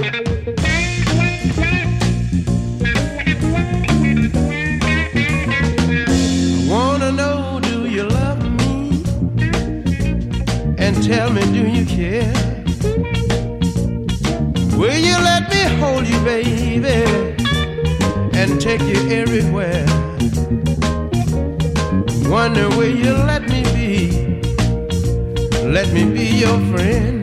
Tell me, do you care? Will you let me hold you, baby, and take you everywhere? Wonder will you let me be your friend?